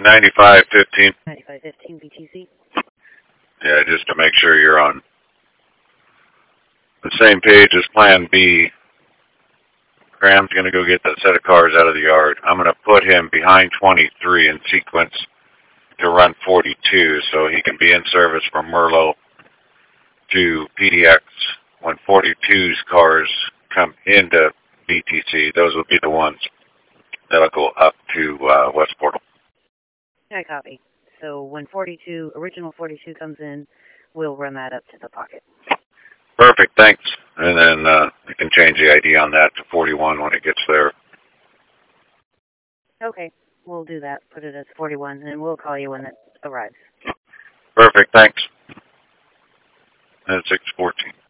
9515. 9515 BTC. Yeah, just to make sure you're on the same page as Plan B. Graham's going to go get that set of cars out of the yard. I'm going to put him behind 23 in sequence to run 42 so he can be in service from Merlot to PDX. When 42's cars come into BTC, those will be the ones that'll go up to West Portal. I copy. So when original 42 comes in, we'll run that up to the pocket. Perfect, thanks. And then we can change the ID on that to 41 when it gets there. Okay, we'll do that. Put it as 41, and we'll call you when it arrives. Perfect, thanks. And 614.